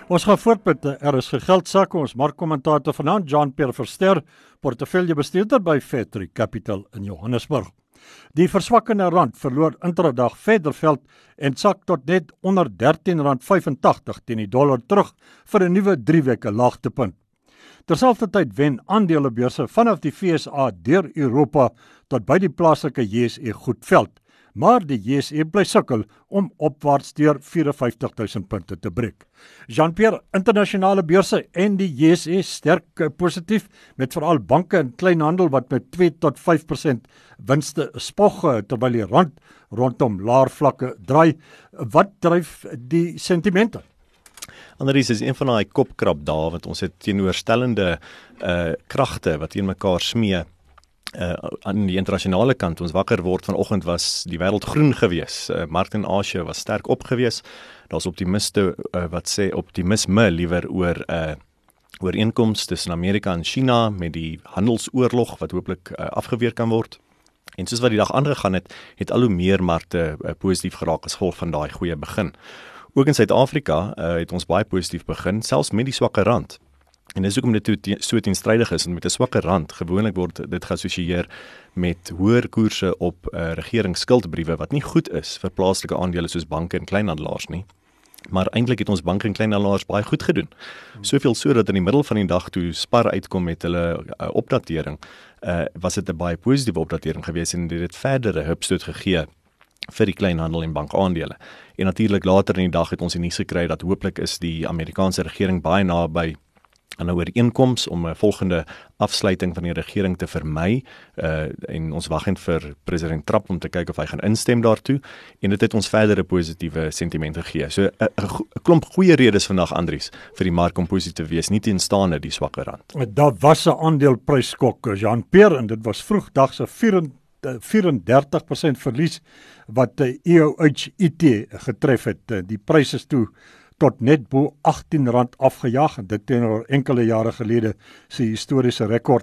Ons gaan voort met RSG Geldsaake. Ons markkommentator vanaand, Jean-Pierre Verster, portefeuljebestuurder by Fairtree Capital in Johannesburg. Die verswakkende rand verloor intradag verder veld en sak tot net onder R13.85 teen die dollar terug vir 'n nuwe 3 weke laagtepunt. Terselfdertyd wen aandelebeurse vanaf die FSA deur Europa tot by die plaaslike JSE goed veld, maar die JSE bly sukkel om opwaarts deur 54.000 punte te breek. Jean-Pierre, internasionale beurse en die JSE sterk positief, met veral banke en kleinhandel wat met 2 tot 5% winste spog, terwyl die rand rondom laer vlakke draai. Wat dryf die sentimente? Andries, is een van daai kopkrap dae wat ons het teenoorstellende kragte wat teen mekaar smee. Aan die internasionale kant, ons wakker word vanoggend, was die wêreld groen gewees. Markte in Asië was sterk op gewees. Daar's optimiste wat sê optimisme liewer oor ooreenkomste tussen Amerika en China met die handelsoorlog wat hopelik afgeweer kan word. En soos wat die dag aangegaan het al hoe meer markte positief geraak as gevolg van daai goeie begin. Ook in Suid-Afrika het ons baie positief begin, selfs met die swakke rand. En dis hoekom dit so teenstrydig is, en met 'n swakke rand, gewoonlik word dit geassosieer met hoër koerse op regeringsskuldbriewe, wat nie goed is vir plaaslike aandele soos banke en kleinhandelaars nie. Maar eintlik het ons banke en kleinhandelaars baie goed gedoen. Soveel so dat in die middel van die dag toe Spar uitkom met hulle opdatering, was dit 'n baie positiewe opdatering gewees en dit het verdere hupstoot gegee vir die kleinhandel en bankaandele. En natuurlik later in die dag het ons die nuus gekry dat hooplik is die Amerikaanse regering baie naby aan 'n ooreenkoms om 'n volgende afsluiting van die regering te vermy, en ons wag net vir president Trump om te kyk of hy gaan instem daartoe, en dit het ons verdere positiewe sentimente gegee. So 'n klomp goeie redes vandag, Andries, vir die mark om positief te wees, nie teenstaande die swakke rand. Daar was 'n aandeleprysskok, Jean-Pierre, en dit was vroegdag se 34% verlies wat EOH IT getref het. Die prys is toe tot net bo R18 afgejaag, en dit teenoor enkele jare gelede se historiese rekord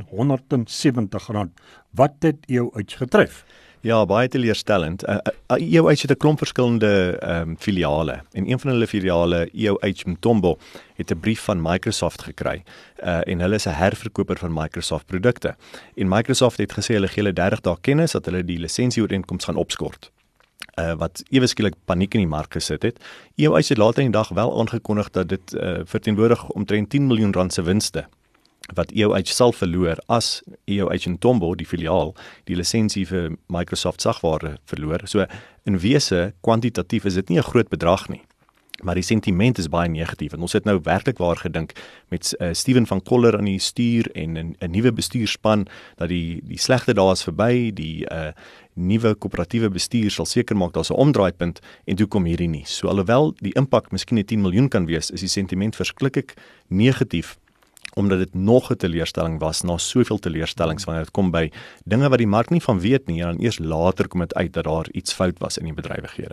R170. Wat het EOH getref? Ja, baie teleurstellend. EOH het 'n klomp verskillende filiale, en een van hulle filiale, EOH Mtombo, het 'n brief van Microsoft gekry, en hulle is 'n herverkoper van Microsoft produkte. En Microsoft het gesê hulle gee hulle 30 dae kennis dat hulle die lisensieooreenkoms gaan opskort, wat ewe skielik paniek in die mark gesit het. EOH het later in die dag wel aangekondig dat dit verteenwoordig omtrent R10 miljoen se winste wat EOH sal verloor as EOH Mtombo, die filiaal, die lisensie vir Microsoft sagware verloor. So in wese, kwantitatief is dit nie 'n groot bedrag nie, maar die sentiment is baie negatief. En ons het nou werklik waar gedink met Steven van Coller aan die stuur en 'n nuwe bestuurspan dat die slegte dae is verby, die nuwe koöperatiewe bestuur sal seker maak daar's 'n omdraaipunt, en toe kom hierdie nie. So alhoewel die impak miskien 'n 10 miljoen kan wees, is die sentiment verskriklik negatief, omdat dit nog 'n teleurstelling was na soveel teleurstellings wanneer dit kom by dinge wat die mark nie van weet nie, en dan eers later kom dit uit dat daar iets fout was in die bedrywighede.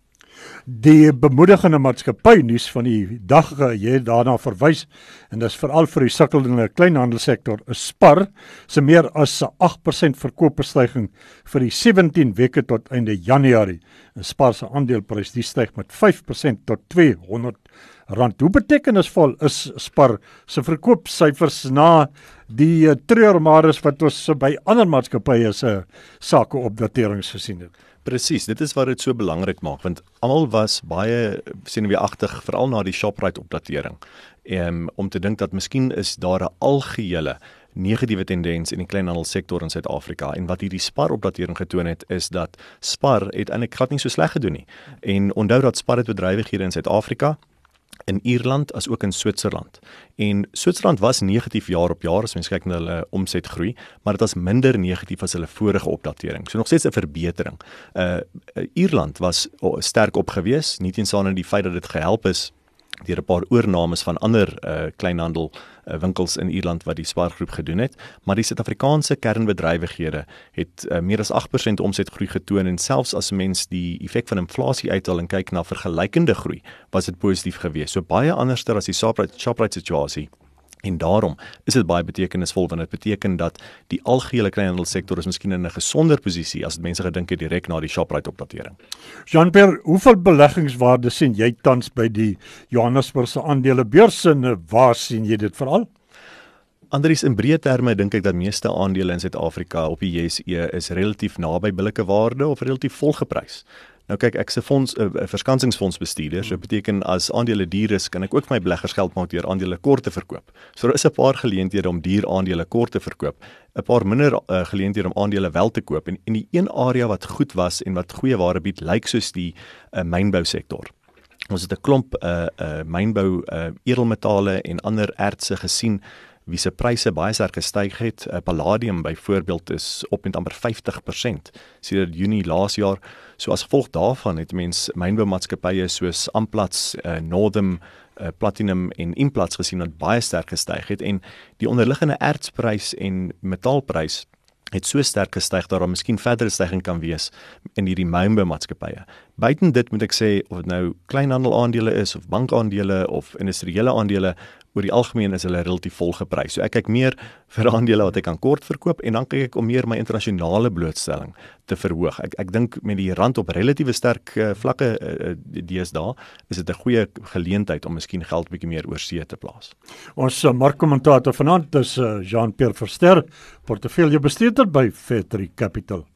Die bemoedigende maatskappy nuus van die dag, jy het daarna verwys, en dis veral vir die sukkelende kleinhandelsektor, is Spar se meer as 'n 8% verkoopstygings vir die 17 weke tot einde Januarie. En Spar se aandeleprys die styg met 5% tot R200. Hoe betekenisvol is Spar se verkoopsyfers na die treurmares wat ons by ander maatskappye se sakeopdaterings gesien het? Presies, dit is wat dit so belangrik maak, want almal was baie senuweeagtig, veral na die Shoprite opdatering, om te dink dat miskien is daar 'n algehele negatiewe tendens in die kleinhandelsektor in Suid-Afrika, en wat hierdie Spar opdatering getoon het, is dat Spar het eintlik glad nie so sleg gedoen nie. En onthou dat Spar het bedrywighede in Suid-Afrika, in Ierland as ook in Switserland. En Switserland was negatief jaar op jaar as mens kyk na hulle omsetgroei, maar dit was minder negatief as hulle vorige opdatering. So nog steeds 'n verbetering. Ierland was sterk op gewees, nie teenstaande die feit dat dit gehelp is deur 'n paar oornames van ander kleinhandel winkels in Ierland wat die Spar groep gedoen het, maar die Suid-Afrikaanse kernbedrywighede het meer as 8% omsetgroei getoon, en selfs as mens die effek van inflasie uithaal en kyk na vergelykende groei, was dit positief geweest. So baie anderster as die Shoprite situasie. En daarom is dit baie betekenisvol, want dit beteken dat die algehele kleinhandelsektor is miskien in 'n gesonder posisie as mense gedink het direk na die Shoprite opdatering. Jean-Pierre, hoeveel beleggingswaarde sien jy tans by die Johannesburgse aandelebeurs en waar sien jy dit veral? Andries, in breë terme dink ek dat meeste aandele in Suid-Afrika op die JSE is relatief naby billike waarde of relatief volgeprys. Nou kyk, ek se fonds 'n verskansingsfondsbestuurder, so beteken as aandele duur is, kan ek ook my beleggers geld maak deur aandele kort te verkoop. So daar is 'n paar geleenthede om duur aandele kort te verkoop, 'n paar minder geleenthede om aandele wel te koop en die een area wat goed was en wat goeie waarde bied, lyk soos die mynbousektor. Ons het 'n klomp mynbou edelmetale en ander ertse gesien wie se pryse baie sterk gestyg het. Palladium byvoorbeeld is op met amper 50% sedert Junie laas jaar. So as gevolg daarvan het mens mynboumaatskappye soos Amplats, Northam, Platinum en Implats gesien wat baie sterk gestyg het en die onderliggende ertsprys en metaalprys het so sterk gestyg dat daar miskien verdere stygings kan wees in hierdie mynboumaatskappye. Buiten dit moet ek sê, of dit nou kleinhandelaandele is of bankaandele of industriële aandele, oor die algemeen is hulle relatief vol geprys. So ek kyk meer vir aandele wat ek kan kort verkoop en dan kyk ek om meer my internasionale blootstelling te verhoog. Ek dink met die rand op relatiewe sterk vlakke deesdae is dit 'n goeie geleentheid om miskien geld bietjie meer oor see te plaas. Ons markkommentator vanaand is Jean-Pierre Verster, portefeuljebestuurder by Fairtree Capital.